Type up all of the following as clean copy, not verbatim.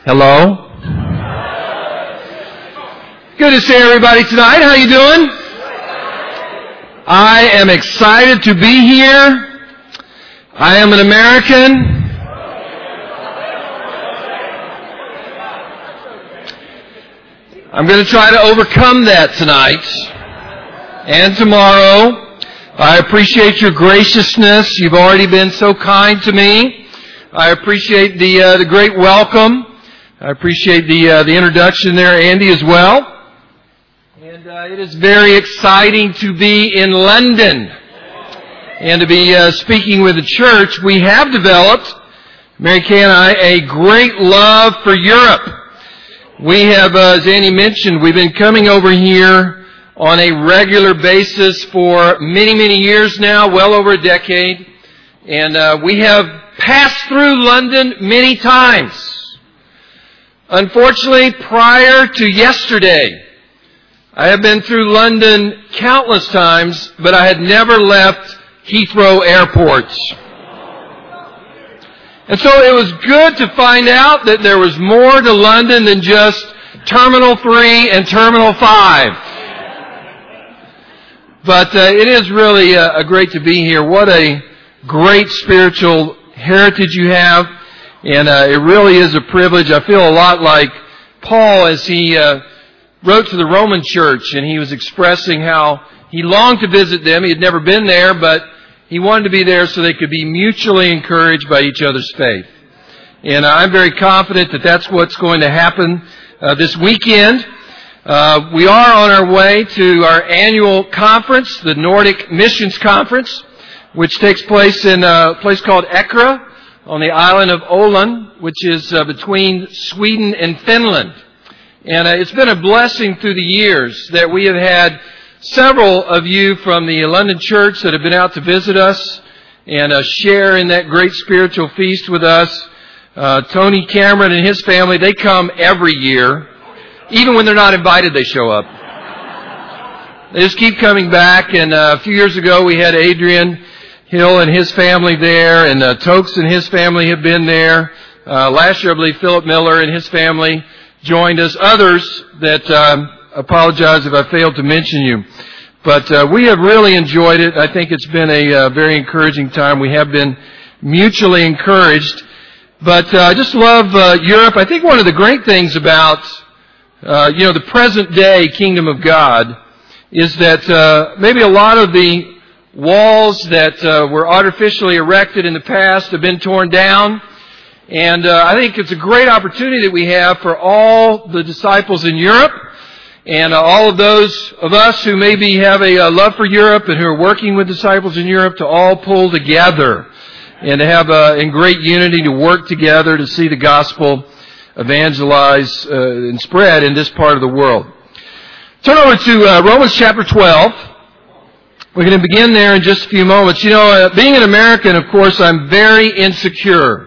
Hello? Good to see everybody tonight. How you doing? I am excited to be here. I am an American. I'm going to try to overcome that tonight and tomorrow. I appreciate your graciousness. You've already been so kind to me. I appreciate the great welcome. I appreciate the introduction there, Andy, as well. And it is very exciting to be in London and to be speaking with the church. We have developed, Mary Kay and I, a great love for Europe. We have, as Andy mentioned, we've been coming over here on a regular basis for many, many years now, well over a decade. And we have passed through London many times. Unfortunately, prior to yesterday, I have been through London countless times, but I had never left Heathrow Airport. And so it was good to find out that there was more to London than just Terminal 3 and Terminal 5. But it is really great to be here. What a great spiritual heritage you have. And it really is a privilege. I feel a lot like Paul as he wrote to the Roman church, and he was expressing how he longed to visit them. He had never been there, but he wanted to be there so they could be mutually encouraged by each other's faith. And I'm very confident that that's what's going to happen this weekend. We are on our way to our annual conference, the Nordic Missions Conference, which takes place in a place called Eckerö on the island of Åland, which is between Sweden and Finland. And it's been a blessing through the years that we have had several of you from the London church that have been out to visit us and share in that great spiritual feast with us. Tony Cameron and his family, they come every year. Even when they're not invited, they show up. They just keep coming back. And a few years ago, we had Adrian Hill and his family there, and Tokes and his family have been there. Last year, I believe Philip Miller and his family joined us. Others that apologize if I failed to mention you. But we have really enjoyed it. I think it's been a very encouraging time. We have been mutually encouraged. But I just love Europe. I think one of the great things about the present day kingdom of God is that maybe a lot of the walls that were artificially erected in the past have been torn down. And I think it's a great opportunity that we have for all the disciples in Europe and all of those of us who maybe have a love for Europe and who are working with disciples in Europe to all pull together and to have in great unity to work together to see the gospel evangelize and spread in this part of the world. Turn over to Romans chapter 12. We're going to begin there in just a few moments. You know, being an American, of course, I'm very insecure.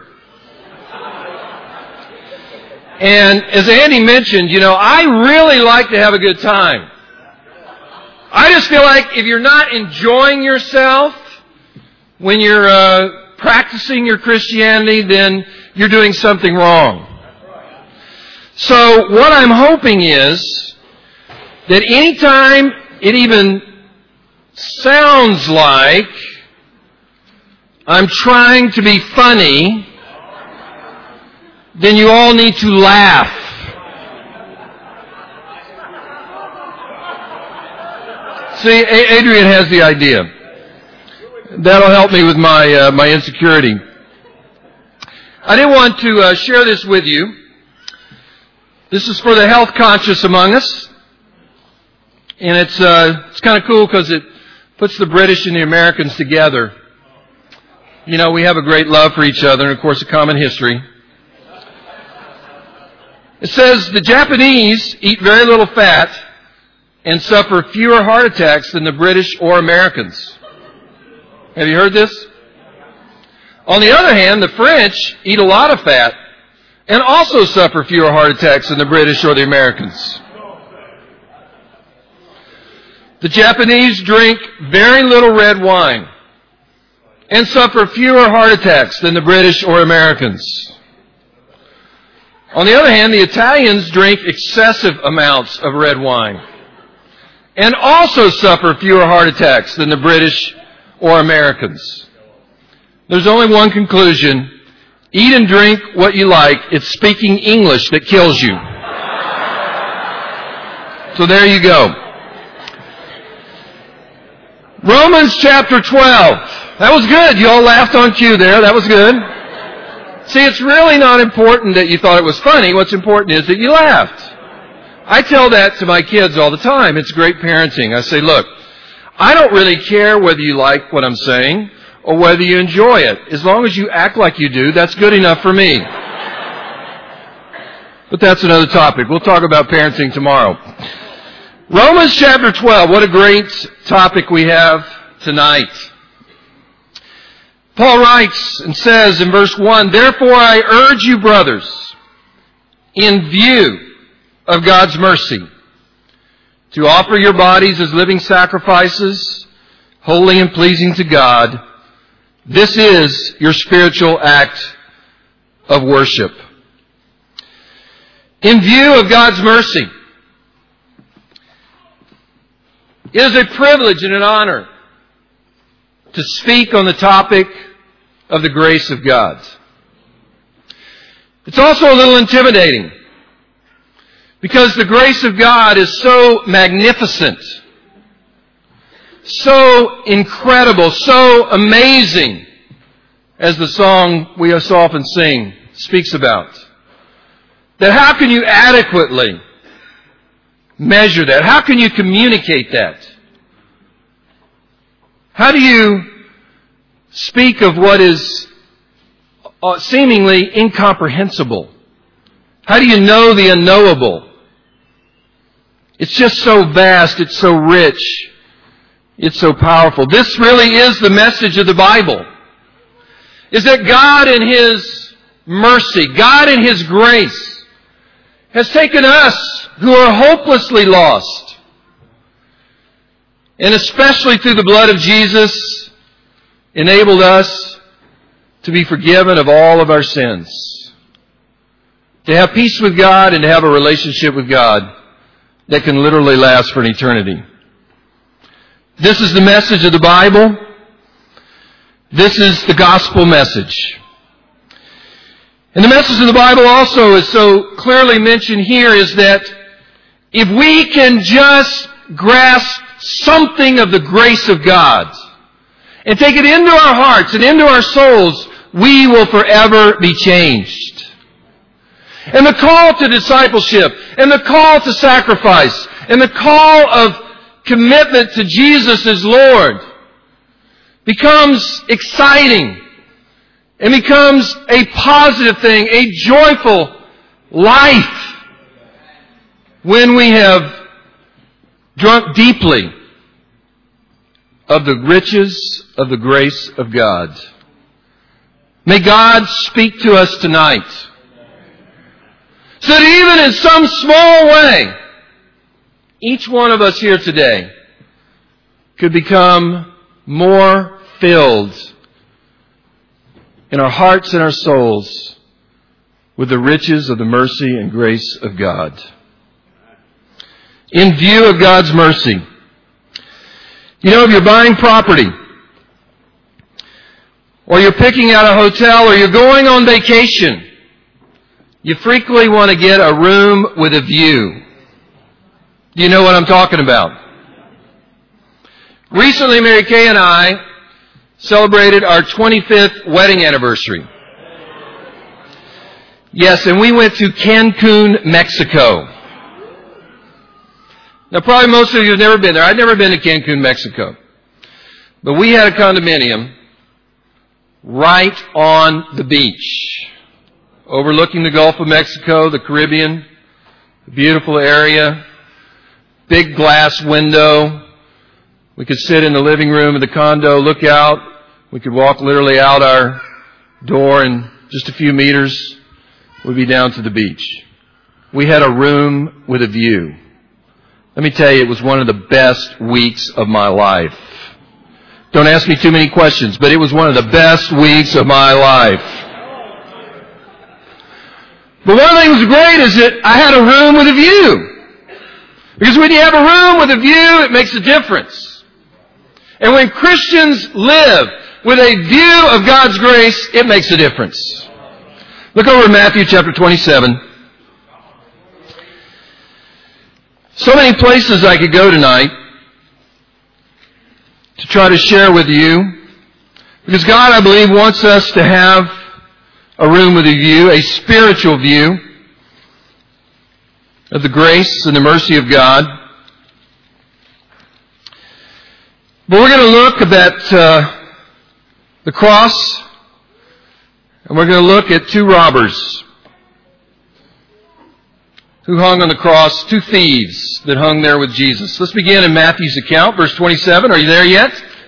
And as Andy mentioned, I really like to have a good time. I just feel like if you're not enjoying yourself when you're practicing your Christianity, then you're doing something wrong. So what I'm hoping is that anytime it even sounds like I'm trying to be funny, then you all need to laugh. See, Adrian has the idea. That'll help me with my insecurity. I did want to share this with you. This is for the health conscious among us. And it's kind of cool because it puts the British and the Americans together. You know, we have a great love for each other and, of course, a common history. It says, the Japanese eat very little fat and suffer fewer heart attacks than the British or Americans. Have you heard this? On the other hand, the French eat a lot of fat and also suffer fewer heart attacks than the British or the Americans. The Japanese drink very little red wine and suffer fewer heart attacks than the British or Americans. On the other hand, the Italians drink excessive amounts of red wine and also suffer fewer heart attacks than the British or Americans. There's only one conclusion. Eat and drink what you like. It's speaking English that kills you. So there you go. Romans chapter 12. That was good. You all laughed on cue there. That was good. See, it's really not important that you thought it was funny. What's important is that you laughed. I tell that to my kids all the time. It's great parenting. I say, look, I don't really care whether you like what I'm saying or whether you enjoy it. As long as you act like you do, that's good enough for me. But that's another topic. We'll talk about parenting tomorrow. Romans chapter 12. What a great topic we have tonight. Paul writes and says in verse 1, "Therefore I urge you, brothers, in view of God's mercy, to offer your bodies as living sacrifices, holy and pleasing to God. This is your spiritual act of worship." In view of God's mercy, it is a privilege and an honor to speak on the topic of the grace of God. It's also a little intimidating because the grace of God is so magnificent, so incredible, so amazing, as the song we so often sing speaks about, that how can you adequately measure that? How can you communicate that? How do you speak of what is seemingly incomprehensible? How do you know the unknowable? It's just so vast, it's so rich, it's so powerful. This really is the message of the Bible, is that God in His mercy, God in His grace, has taken us who are hopelessly lost, and especially through the blood of Jesus, enabled us to be forgiven of all of our sins, to have peace with God and to have a relationship with God that can literally last for an eternity. This is the message of the Bible. This is the gospel message. And the message of the Bible also is so clearly mentioned here is that if we can just grasp something of the grace of God and take it into our hearts and into our souls, we will forever be changed. And the call to discipleship, and the call to sacrifice, and the call of commitment to Jesus as Lord becomes exciting and becomes a positive thing, a joyful life when we have drunk deeply of the riches of the grace of God. May God speak to us tonight, so that even in some small way, each one of us here today could become more filled in our hearts and our souls with the riches of the mercy and grace of God. In view of God's mercy, you know, if you're buying property, or you're picking out a hotel, or you're going on vacation, you frequently want to get a room with a view. Do you know what I'm talking about? Recently, Mary Kay and I celebrated our 25th wedding anniversary. Yes, and we went to Cancun, Mexico. Now, probably most of you have never been there. I've never been to Cancun, Mexico. But we had a condominium right on the beach, overlooking the Gulf of Mexico, the Caribbean, a beautiful area, big glass window. We could sit in the living room of the condo, look out. We could walk literally out our door, and just a few meters, we'd be down to the beach. We had a room with a view. Let me tell you, it was one of the best weeks of my life. Don't ask me too many questions, but it was one of the best weeks of my life. But one thing that was great is that I had a room with a view. Because when you have a room with a view, it makes a difference. And when Christians live with a view of God's grace, it makes a difference. Look over at Matthew chapter 27. So many places I could go tonight to try to share with you. Because God, I believe, wants us to have a room with a view, a spiritual view of the grace and the mercy of God. But we're going to look at the cross, and we're going to look at two robbers who hung on the cross, two thieves that hung there with Jesus. Let's begin in Matthew's account, verse 27. Are you there yet?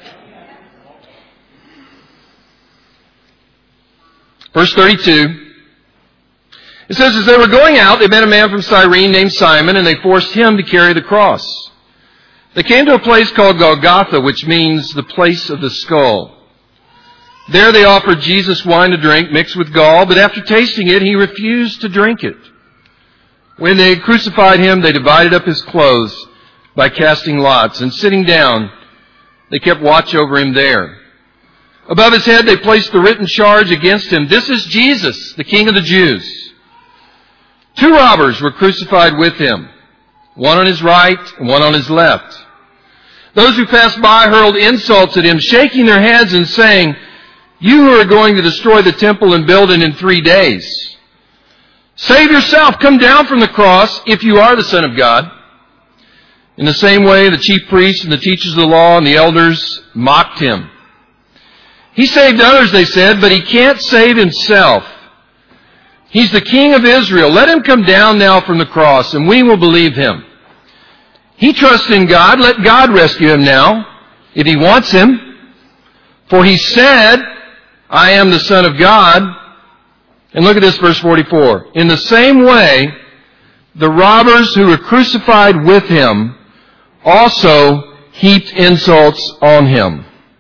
Verse 32. It says, as they were going out, they met a man from Cyrene named Simon, and they forced him to carry the cross. They came to a place called Golgotha, which means the place of the skull. There they offered Jesus wine to drink mixed with gall, but after tasting it, he refused to drink it. When they had crucified him, they divided up his clothes by casting lots, and sitting down, they kept watch over him there. Above his head they placed the written charge against him, "This is Jesus, the King of the Jews." Two robbers were crucified with him, one on his right and one on his left. Those who passed by hurled insults at him, shaking their heads and saying, "You who are going to destroy the temple and build it in 3 days. Save yourself, come down from the cross if you are the Son of God." In the same way, the chief priests and the teachers of the law and the elders mocked him. He saved others, they said, but he can't save himself. He's the King of Israel. Let him come down now from the cross, and we will believe him. He trusts in God. Let God rescue him now, if he wants him. For he said, "I am the Son of God." And look at this, verse 44. In the same way, the robbers who were crucified with him also heaped insults on him.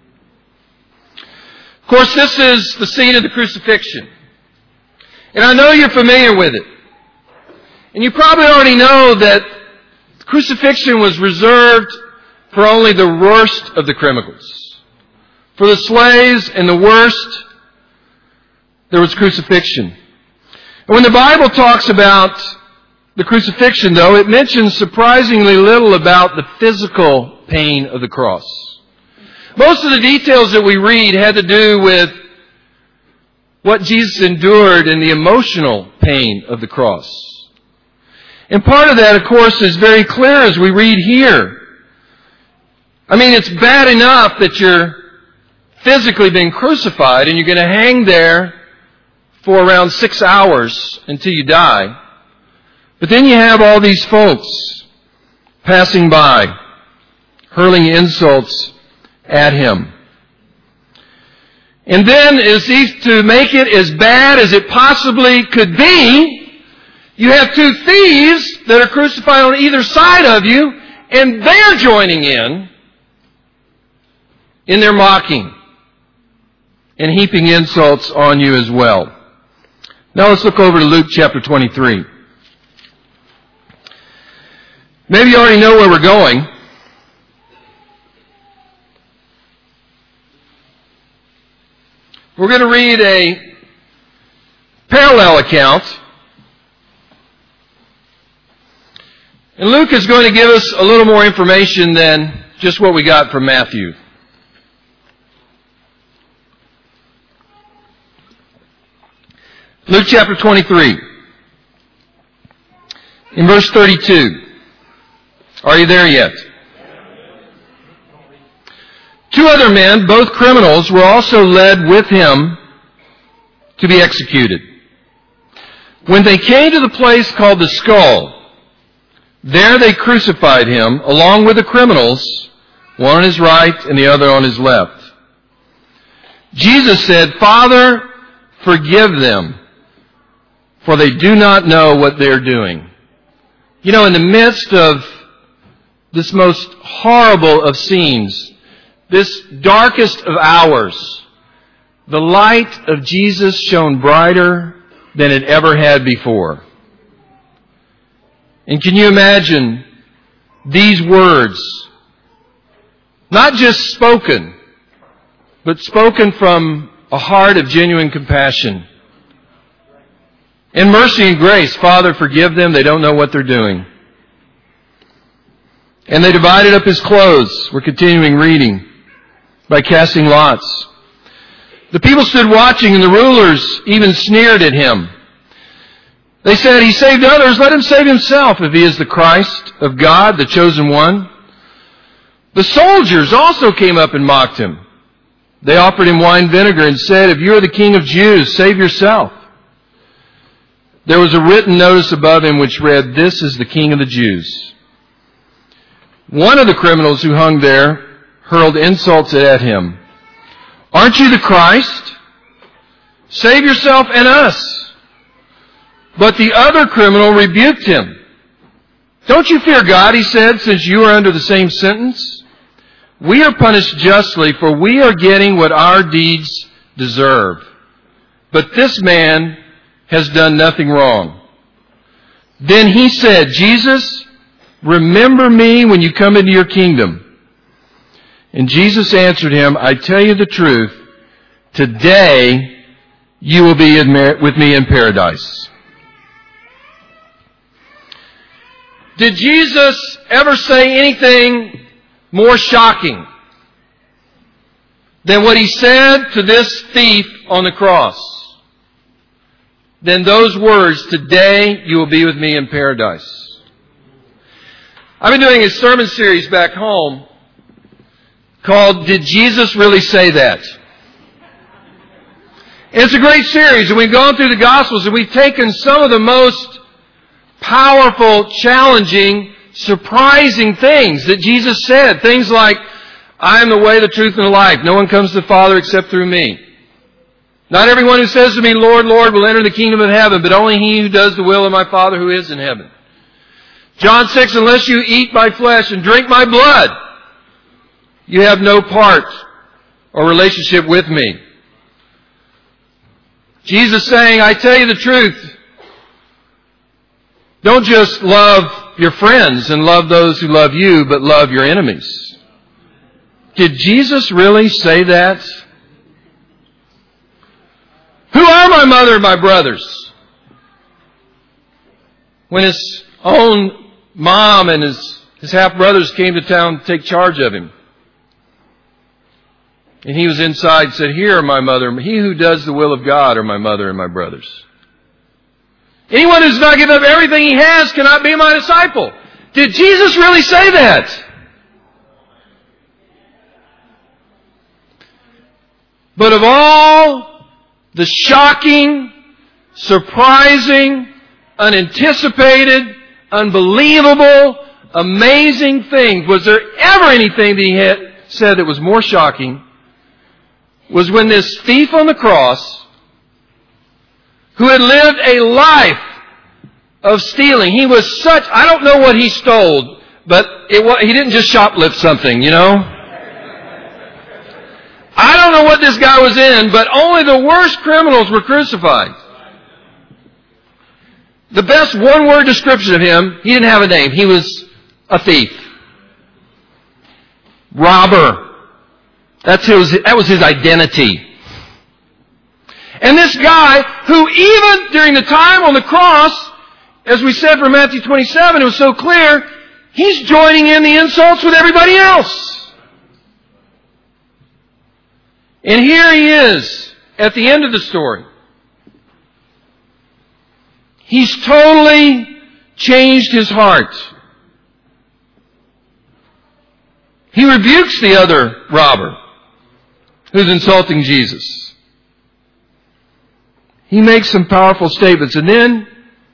Of course, this is the scene of the crucifixion. And I know you're familiar with it. And you probably already know that crucifixion was reserved for only the worst of the criminals. For the slaves and the worst, there was crucifixion. And when the Bible talks about the crucifixion, though, it mentions surprisingly little about the physical pain of the cross. Most of the details that we read had to do with what Jesus endured and the emotional pain of the cross. And part of that, of course, is very clear as we read here. I mean, it's bad enough that you're physically being crucified and you're going to hang there for around 6 hours until you die. But then you have all these folks passing by, hurling insults at him. And then, to make it as bad as it possibly could be, you have two thieves that are crucified on either side of you, and they're joining in their mocking and heaping insults on you as well. Now let's look over to Luke chapter 23. Maybe you already know where we're going. We're going to read a parallel account. And Luke is going to give us a little more information than just what we got from Matthew. Luke chapter 23. In verse 32. Are you there yet? Two other men, both criminals, were also led with him to be executed. When they came to the place called the Skull, there they crucified him along with the criminals, one on his right and the other on his left. Jesus said, "Father, forgive them, for they do not know what they're doing." You know, in the midst of this most horrible of scenes, this darkest of hours, the light of Jesus shone brighter than it ever had before. And can you imagine these words, not just spoken, but spoken from a heart of genuine compassion and mercy and grace? Father, forgive them. They don't know what they're doing. And they divided up his clothes. We're continuing reading by casting lots. The people stood watching, and the rulers even sneered at him. They said, he saved others, let him save himself if he is the Christ of God, the chosen one. The soldiers also came up and mocked him. They offered him wine vinegar and said, if you are the King of Jews, save yourself. There was a written notice above him which read, this is the King of the Jews. One of the criminals who hung there hurled insults at him. Aren't you the Christ? Save yourself and us. But the other criminal rebuked him. Don't you fear God, he said, since you are under the same sentence? We are punished justly, for we are getting what our deeds deserve. But this man has done nothing wrong. Then he said, Jesus, remember me when you come into your kingdom. And Jesus answered him, I tell you the truth, today you will be with me in paradise. Did Jesus ever say anything more shocking than what he said to this thief on the cross? Than those words, today you will be with me in paradise. I've been doing a sermon series back home called, Did Jesus Really Say That? And it's a great series, and we've gone through the Gospels, and we've taken some of the most powerful, challenging, surprising things that Jesus said. Things like, I am the way, the truth, and the life. No one comes to the Father except through me. Not everyone who says to me, Lord, Lord, will enter the kingdom of heaven, but only he who does the will of my Father who is in heaven. John 6, unless you eat my flesh and drink my blood, you have no part or relationship with me. Jesus saying, I tell you the truth, don't just love your friends and love those who love you, but love your enemies. Did Jesus really say that? Who are my mother and my brothers? When his own mom and his half-brothers came to town to take charge of him. And he was inside and said, here are my mother. He who does the will of God are my mother and my brothers. Anyone who's not given up everything he has cannot be my disciple. Did Jesus really say that? But of all the shocking, surprising, unanticipated, unbelievable, amazing things, was there ever anything that he had said that was more shocking? Was when this thief on the cross, who had lived a life of stealing. He was such, I don't know what he stole, but he didn't just shoplift something, you know. I don't know what this guy was in, but only the worst criminals were crucified. The best one-word description of him, he didn't have a name. He was a thief. Robber. That was his identity. And this guy, who even during the time on the cross, as we said from Matthew 27, it was so clear, he's joining in the insults with everybody else. And here he is, at the end of the story. He's totally changed his heart. He rebukes the other robber who's insulting Jesus. He makes some powerful statements, and then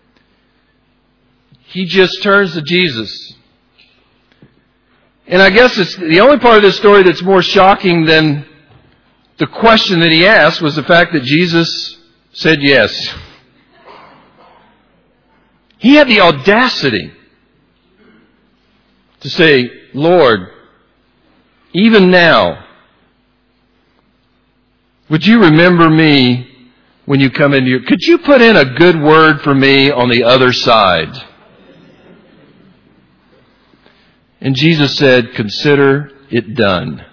he just turns to Jesus. And I guess it's the only part of this story that's more shocking than the question that he asked was the fact that Jesus said yes. He had the audacity to say, Lord, even now, would you remember me when you come into could you put in a good word for me on the other side? And Jesus said, consider it done.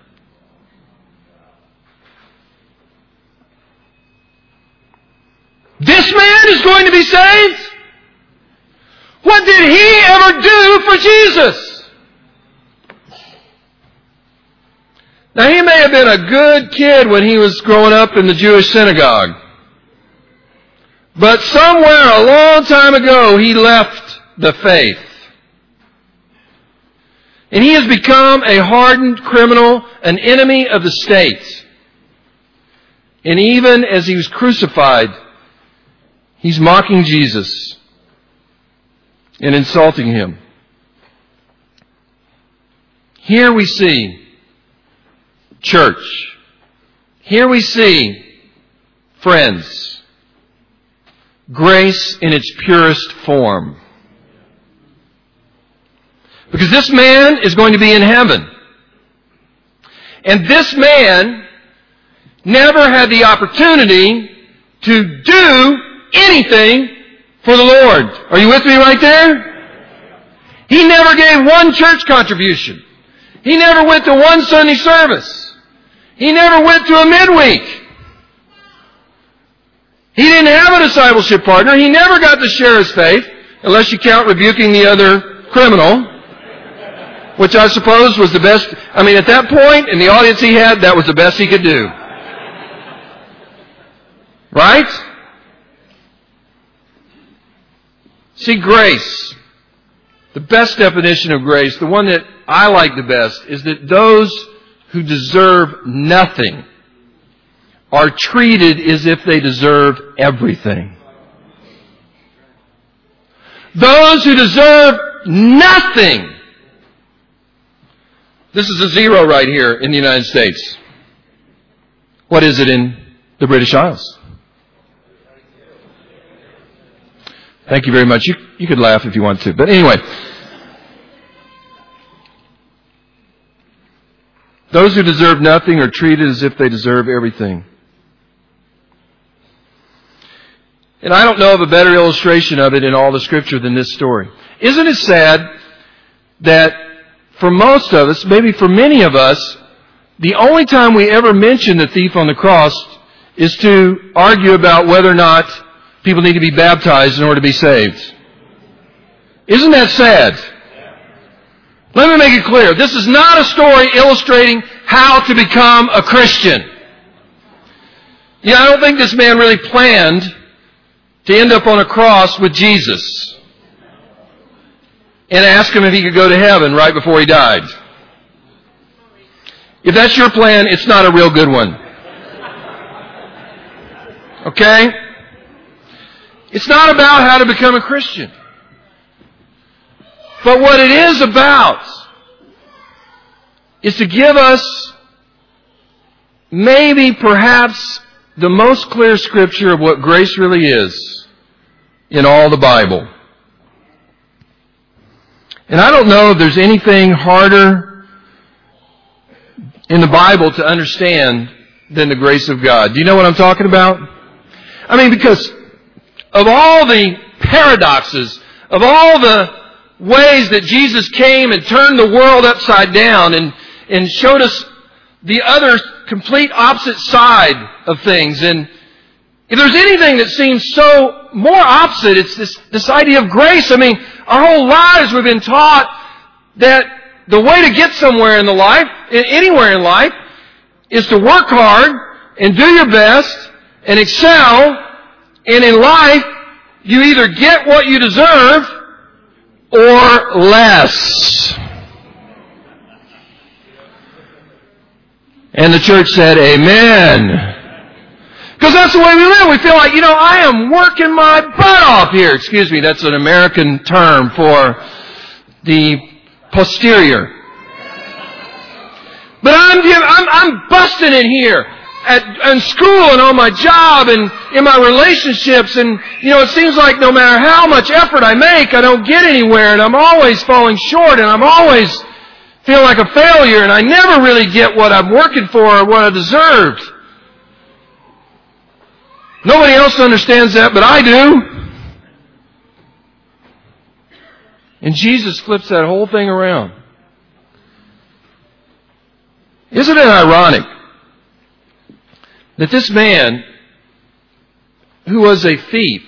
This man is going to be saved? What did he ever do for Jesus? Now, he may have been a good kid when he was growing up in the Jewish synagogue. But somewhere a long time ago, he left the faith. And he has become a hardened criminal, an enemy of the state. And even as he was crucified, he's mocking Jesus and insulting him. Here we see church. Here we see, friends, grace in its purest form. Because this man is going to be in heaven. And this man never had the opportunity to do anything for the Lord. Are you with me right there? He never gave one church contribution. He never went to one Sunday service. He never went to a midweek. He didn't have a discipleship partner. He never got to share his faith, unless you count rebuking the other criminal, which I suppose was the best. I mean, at that point, in the audience he had, that was the best he could do. Right? See, grace, the best definition of grace, the one that I like the best, is that those who deserve nothing are treated as if they deserve everything. Those who deserve nothing. This is a zero right here in the United States. What is it in the British Isles? Thank you very much. You could laugh if you want to. But anyway, those who deserve nothing are treated as if they deserve everything. And I don't know of a better illustration of it in all the Scripture than this story. Isn't it sad that for most of us, maybe for many of us, the only time we ever mention the thief on the cross is to argue about whether or not people need to be baptized in order to be saved. Isn't that sad? Let me make it clear. This is not a story illustrating how to become a Christian. I don't think this man really planned to end up on a cross with Jesus and ask him if he could go to heaven right before he died. If that's your plan, it's not a real good one. Okay? It's not about how to become a Christian. But what it is about is to give us maybe perhaps the most clear Scripture of what grace really is in all the Bible. And I don't know if there's anything harder in the Bible to understand than the grace of God. Do you know what I'm talking about? I mean, because of all the paradoxes, of all the ways that Jesus came and turned the world upside down and showed us the other complete opposite side of things. And if there's anything that seems so more opposite, it's this idea of grace. I mean, our whole lives we've been taught that the way to get somewhere in the life, anywhere in life, is to work hard and do your best and excel. And in life, you either get what you deserve or less. And the church said, amen. Because that's the way we live. We feel like, I am working my butt off here. Excuse me, that's an American term for the posterior. But I'm busting it here in school and on my job and in my relationships. And, it seems like no matter how much effort I make, I don't get anywhere. And I'm always falling short and I'm always feel like a failure. And I never really get what I'm working for or what I deserved. Nobody else understands that, but I do. And Jesus flips that whole thing around. Isn't it ironic that this man, who was a thief,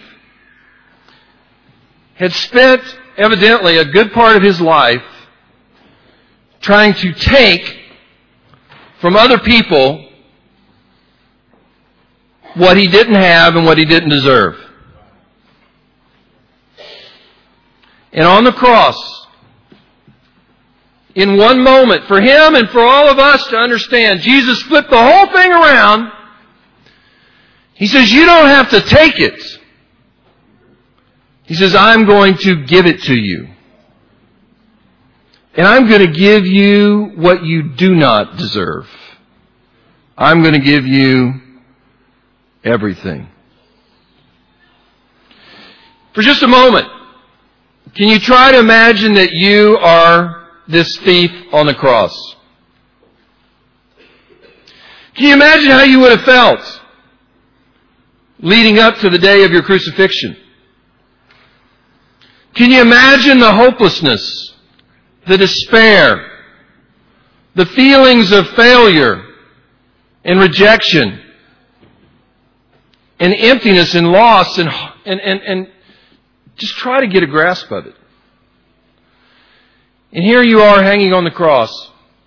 had spent evidently a good part of his life trying to take from other people what he didn't have and what he didn't deserve. And on the cross, in one moment, for him and for all of us to understand, Jesus flipped the whole thing around. He says, you don't have to take it. He says, I'm going to give it to you. And I'm going to give you what you do not deserve. I'm going to give you everything. For just a moment, can you try to imagine that you are this thief on the cross? Can you imagine how you would have felt leading up to the day of your crucifixion? Can you imagine the hopelessness, the despair, the feelings of failure and rejection and emptiness and loss and just try to get a grasp of it. And here you are hanging on the cross.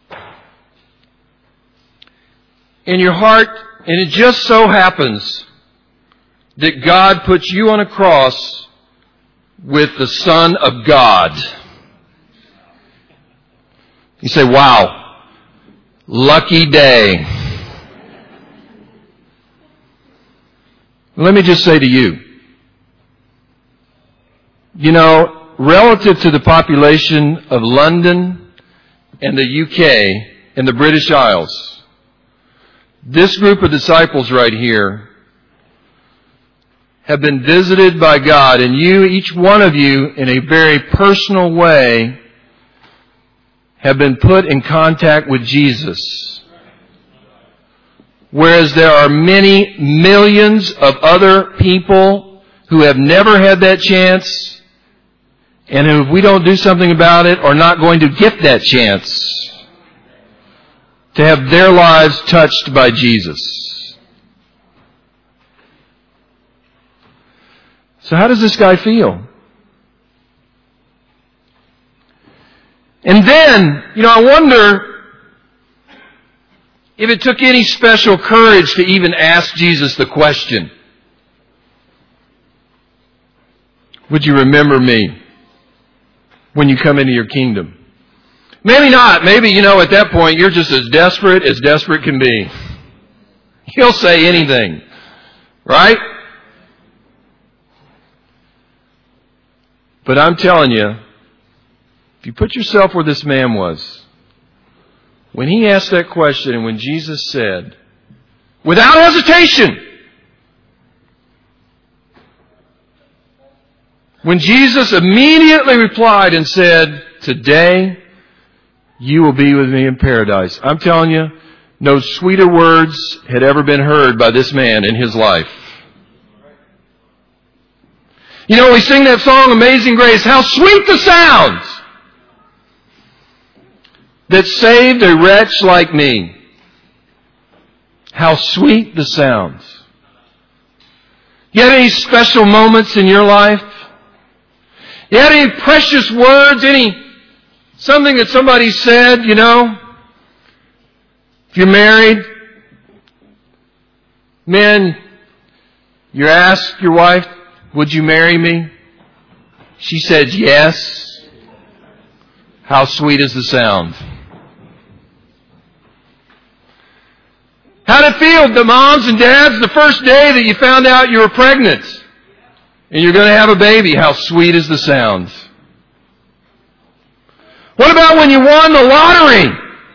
In your heart, and it just so happens that God puts you on a cross with the Son of God. You say, wow, lucky day. Let me just say to you, you know, relative to the population of London and the UK and the British Isles, this group of disciples right here have been visited by God, and you, each one of you, in a very personal way, have been put in contact with Jesus. Whereas there are many millions of other people who have never had that chance, and who, if we don't do something about it, are not going to get that chance to have their lives touched by Jesus. So how does this guy feel? And then, I wonder if it took any special courage to even ask Jesus the question, would you remember me when you come into your kingdom? Maybe not. Maybe, at that point, you're just as desperate can be. He'll say anything. Right? But I'm telling you, if you put yourself where this man was, when he asked that question and when Jesus said, without hesitation, when Jesus immediately replied and said, today you will be with me in paradise. I'm telling you, no sweeter words had ever been heard by this man in his life. We sing that song, Amazing Grace. How sweet the sound that saved a wretch like me. How sweet the sound. You have any special moments in your life? You had any precious words, something that somebody said, if you're married, men, you ask your wife, would you marry me? She said yes. How sweet is the sound. How did it feel, the moms and dads, the first day that you found out you were pregnant and you're going to have a baby? How sweet is the sound. What about when you won the lottery?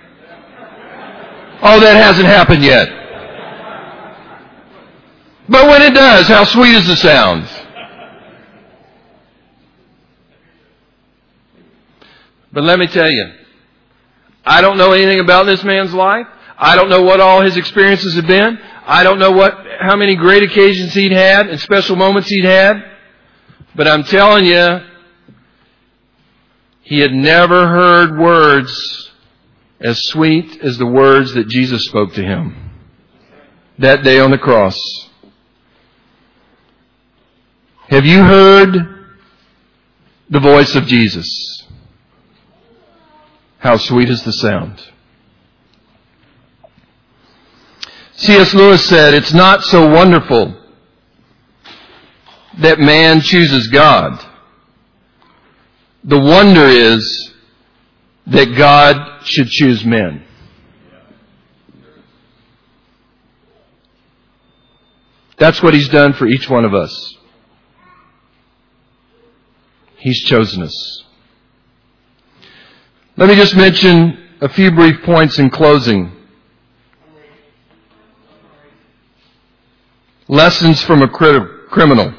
Oh, that hasn't happened yet. But when it does, how sweet is the sound. But let me tell you, I don't know anything about this man's life. I don't know what all his experiences have been. I don't know how many great occasions he'd had and special moments he'd had. But I'm telling you, he had never heard words as sweet as the words that Jesus spoke to him that day on the cross. Have you heard the voice of Jesus? How sweet is the sound. C.S. Lewis said, it's not so wonderful that man chooses God. The wonder is that God should choose men. That's what He's done for each one of us. He's chosen us. Let me just mention a few brief points in closing. Lessons from a criminal.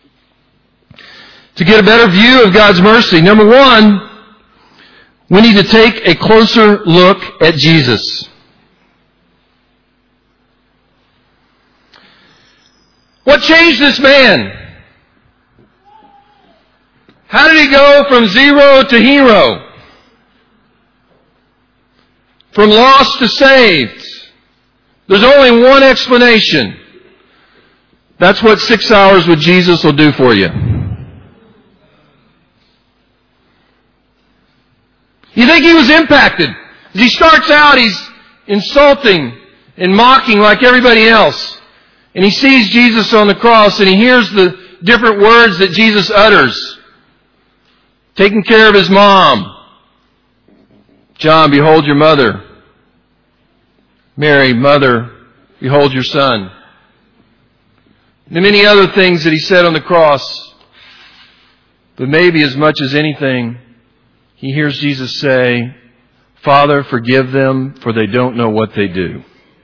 To get a better view of God's mercy, number one, we need to take a closer look at Jesus. What changed this man? How did he go from zero to hero? From lost to saved? There's only one explanation. That's what 6 hours with Jesus will do for you. You think he was impacted? As he starts out, he's insulting and mocking like everybody else. And he sees Jesus on the cross and he hears the different words that Jesus utters. Taking care of his mom. John, behold your mother. Mary, mother, behold your son. And many other things that he said on the cross. But maybe as much as anything, he hears Jesus say, Father, forgive them, for they don't know what they do.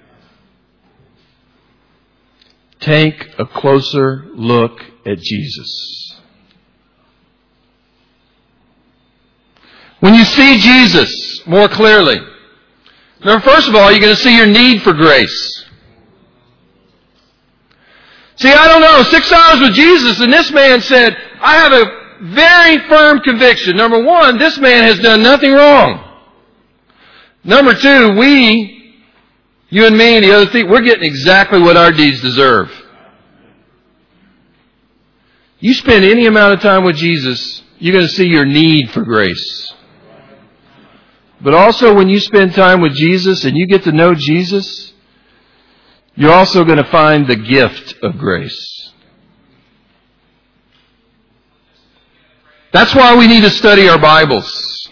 Take a closer look at Jesus. When you see Jesus more clearly, now, first of all, you're going to see your need for grace. See, I don't know, 6 hours with Jesus, and this man said, I have a very firm conviction. Number one, this man has done nothing wrong. Number two, you and me and the other thief, we're getting exactly what our deeds deserve. You spend any amount of time with Jesus, you're going to see your need for grace. But also when you spend time with Jesus and you get to know Jesus, you're also going to find the gift of grace. That's why we need to study our Bibles.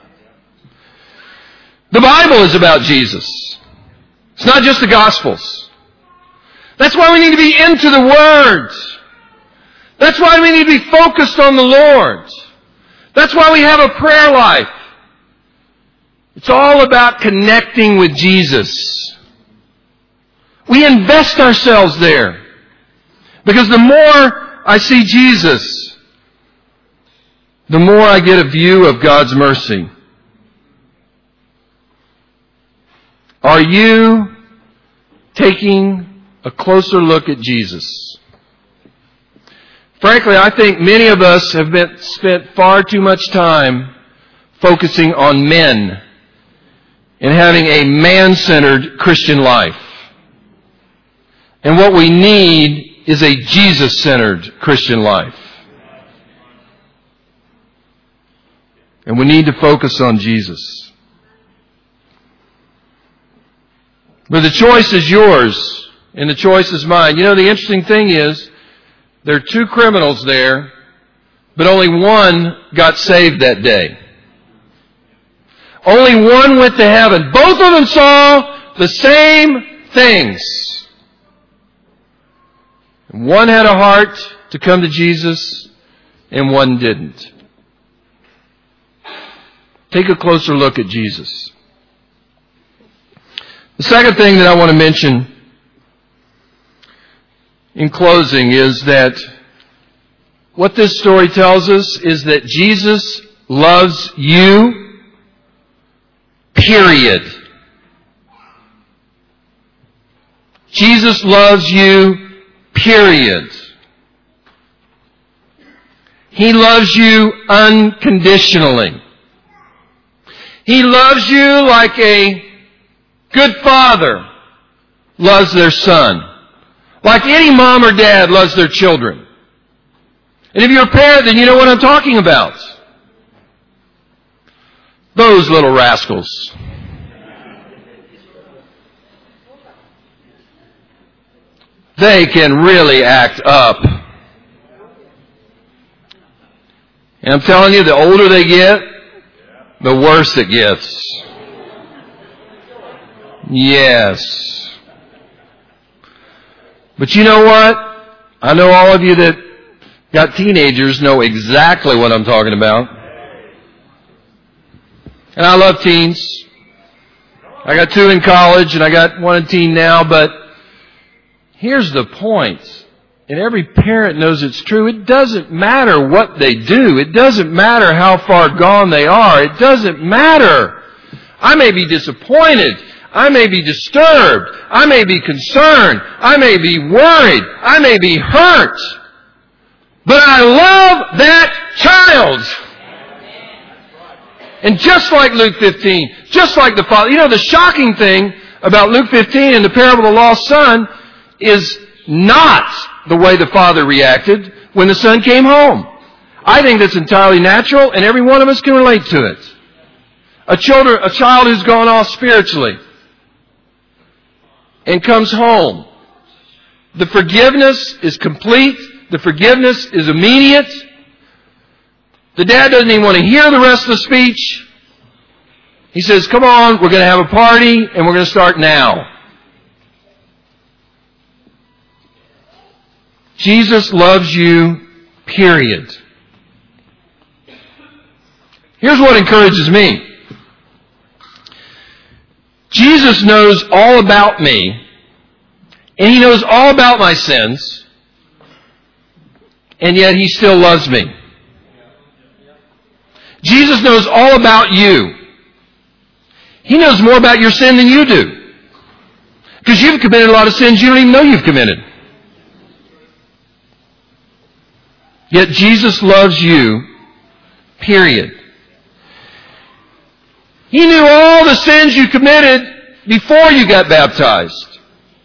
The Bible is about Jesus. It's not just the Gospels. That's why we need to be into the Word. That's why we need to be focused on the Lord. That's why we have a prayer life. It's all about connecting with Jesus. We invest ourselves there. Because the more I see Jesus, the more I get a view of God's mercy. Are you taking a closer look at Jesus? Frankly, I think many of us have spent far too much time focusing on men and having a man-centered Christian life. And what we need is a Jesus-centered Christian life. And we need to focus on Jesus. But the choice is yours, and the choice is mine. You know, the interesting thing is, there are two criminals there, but only one got saved that day. Only one went to heaven. Both of them saw the same things. One had a heart to come to Jesus, and one didn't. Take a closer look at Jesus. The second thing that I want to mention in closing is that what this story tells us is that Jesus loves you, period. Jesus loves you, period. He loves you unconditionally. He loves you like a good father loves their son. Like any mom or dad loves their children. And if you're a parent, then you know what I'm talking about. Those little rascals. They can really act up. And I'm telling you, the older they get, the worse it gets. Yes. But you know what? I know all of you that got teenagers know exactly what I'm talking about. And I love teens. I got 2 in college and I got 1 in teen now, but here's the point. And every parent knows it's true. It doesn't matter what they do. It doesn't matter how far gone they are. It doesn't matter. I may be disappointed. I may be disturbed. I may be concerned. I may be worried. I may be hurt. But I love that child. And just like Luke 15, just like the Father, you know, the shocking thing about Luke 15 and the parable of the lost son is not the way the Father reacted when the Son came home. I think that's entirely natural, and every one of us can relate to it. A child who's gone off spiritually and comes home. The forgiveness is complete. The forgiveness is immediate. The dad doesn't even want to hear the rest of the speech. He says, come on, we're going to have a party, and we're going to start now. Jesus loves you, period. Here's what encourages me. Jesus knows all about me, and He knows all about my sins, and yet He still loves me. Jesus knows all about you. He knows more about your sin than you do. Because you've committed a lot of sins you don't even know you've committed. Yet Jesus loves you, period. He knew all the sins you committed before you got baptized.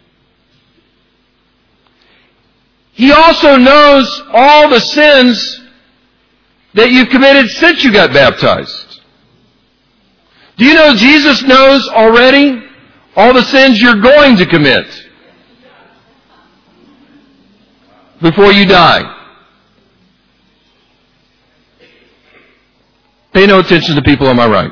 He also knows all the sins that you've committed since you got baptized. Do you know Jesus knows already all the sins you're going to commit before you die? Pay no attention to people on my right.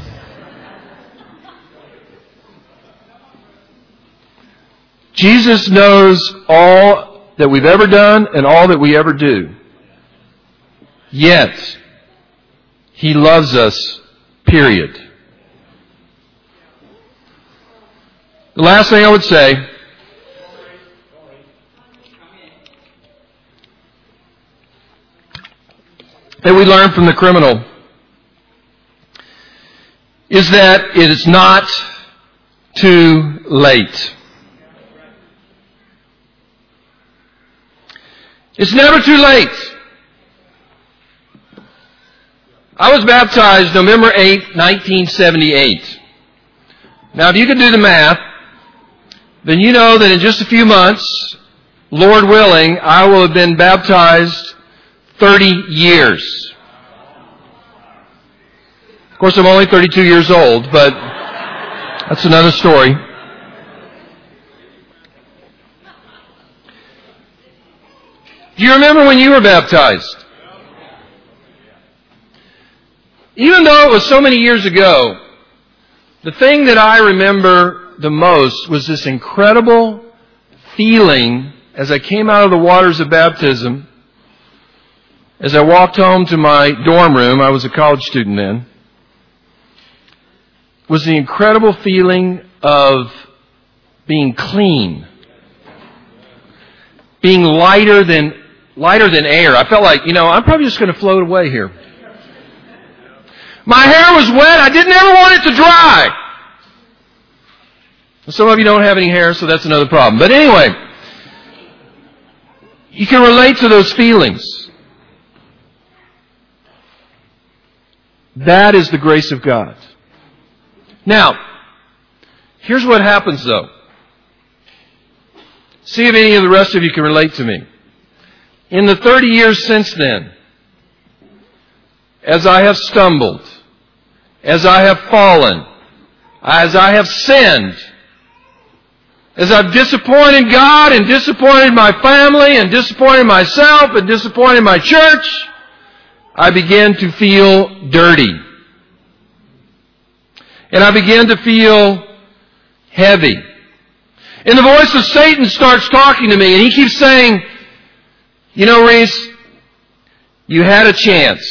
Jesus knows all that we've ever done and all that we ever do. Yet, He loves us, period. The last thing I would say that we learn from the criminal is that it is not too late. It's never too late. I was baptized November 8, 1978. Now, if you can do the math, then you know that in just a few months, Lord willing, I will have been baptized 30 years. Of course, I'm only 32 years old, but that's another story. Do you remember when you were baptized? Even though it was so many years ago, the thing that I remember the most was this incredible feeling as I came out of the waters of baptism, as I walked home to my dorm room. I was a college student then. Was the incredible feeling of being clean, being lighter than air. I felt like, I'm probably just going to float away here. My hair was wet. I didn't ever want it to dry. Some of you don't have any hair, so that's another problem. But anyway, you can relate to those feelings. That is the grace of God. Now, here's what happens though. See if any of the rest of you can relate to me. In the 30 years since then, as I have stumbled, as I have fallen, as I have sinned, as I've disappointed God and disappointed my family and disappointed myself and disappointed my church, I began to feel dirty. And I began to feel heavy. And the voice of Satan starts talking to me, and he keeps saying, you know, Reese, you had a chance.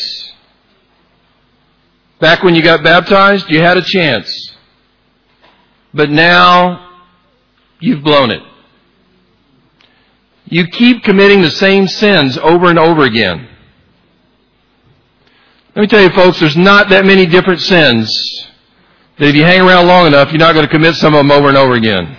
Back when you got baptized, you had a chance. But now, you've blown it. You keep committing the same sins over and over again. Let me tell you, folks, there's not that many different sins that if you hang around long enough, you're not going to commit some of them over and over again.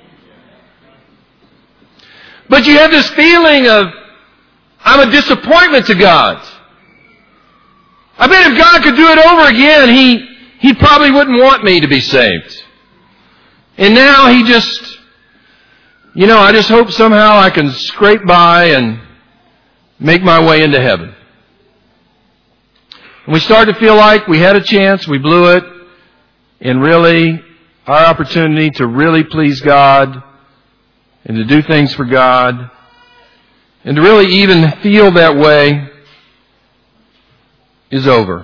But you have this feeling of, I'm a disappointment to God. I bet if God could do it over again, He probably wouldn't want me to be saved. And now He just, I just hope somehow I can scrape by and make my way into heaven. And we start to feel like we had a chance, we blew it, and really our opportunity to really please God and to do things for God and to really even feel that way is over.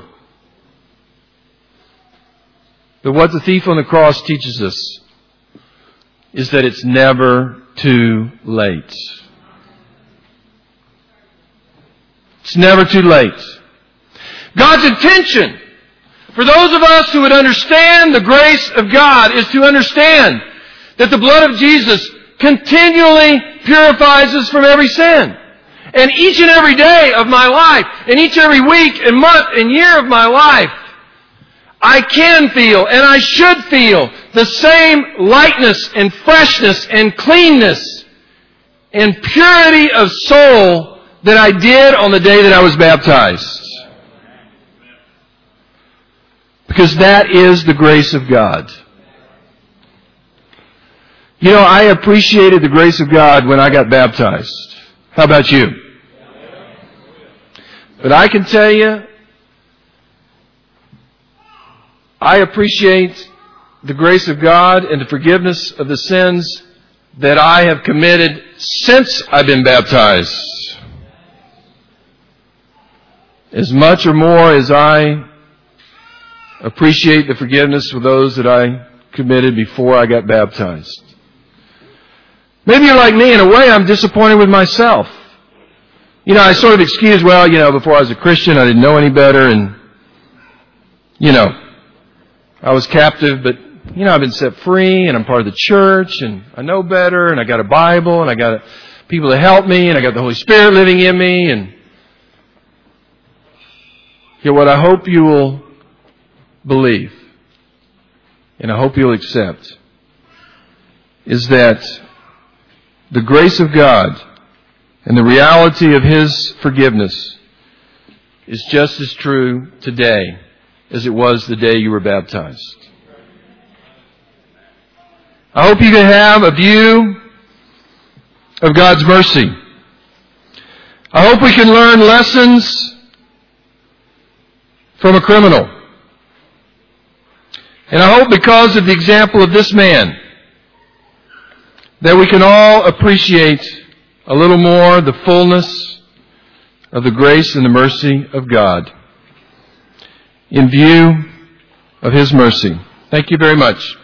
But what the thief on the cross teaches us is that it's never too late. It's never too late. God's intention for those of us who would understand the grace of God is to understand that the blood of Jesus continually purifies us from every sin. And each and every day of my life, and each and every week and month and year of my life, I can feel and I should feel the same lightness and freshness and cleanness and purity of soul that I did on the day that I was baptized. Because that is the grace of God. I appreciated the grace of God when I got baptized. How about you? But I can tell you, I appreciate the grace of God and the forgiveness of the sins that I have committed since I've been baptized. As much or more as I appreciate the forgiveness for those that I committed before I got baptized. Maybe you're like me. In a way, I'm disappointed with myself. I sort of excuse, before I was a Christian, I didn't know any better, and, I was captive, but, I've been set free, and I'm part of the church, and I know better, and I got a Bible, and I got people to help me, and I got the Holy Spirit living in me, and what I hope you will believe, and I hope you'll accept, is that the grace of God and the reality of His forgiveness is just as true today as it was the day you were baptized. I hope you can have a view of God's mercy. I hope we can learn lessons from a criminal. And I hope because of the example of this man that we can all appreciate a little more the fullness of the grace and the mercy of God in view of His mercy. Thank you very much.